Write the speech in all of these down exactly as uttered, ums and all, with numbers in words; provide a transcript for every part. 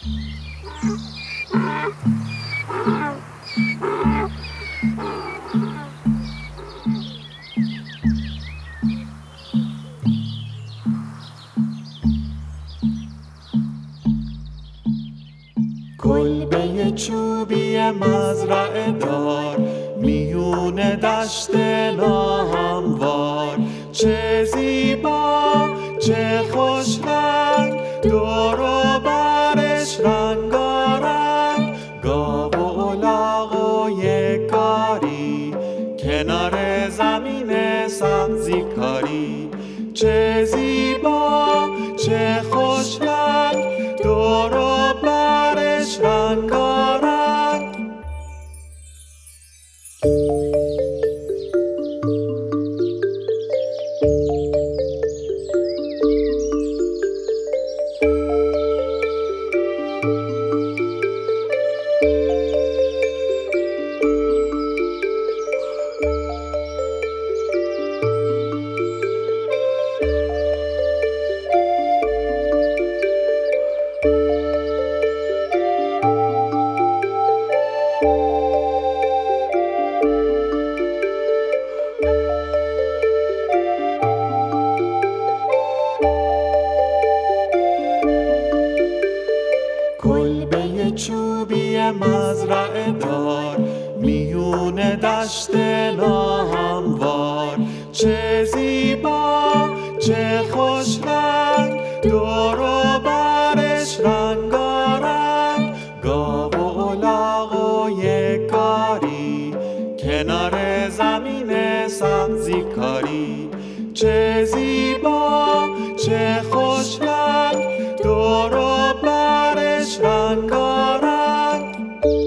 کلبه چوبی مزرعه دار، میون دشت ناهموار. چه زیبا چه خوش رنگ، دور و برش رنگارنگ. گاو و الاغ و یکاری، کنار زمین سبزی کاری. چه زیبا چه خوش رنگ، دور و برش رنگارنگ. کلبه چوبی مزرعه دار، میون دشت ناهموار. چه زیبا چه خوش رنگ، دور و برش رنگارنگ. گاو و الاغ و یکاری، کنار زمین سبزی کاری. چه زیبا چه خوش رنگ، دور و برش رنگارنگ.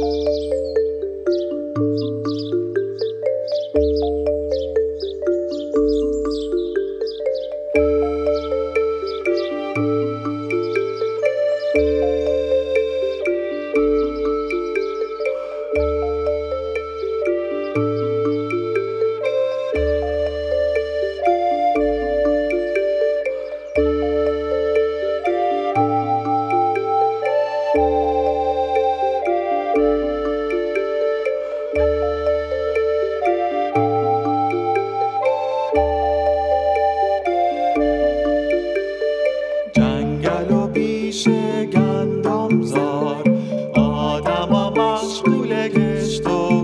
جنگل و بیشه گندم زار، آدم ها مشغول گشت و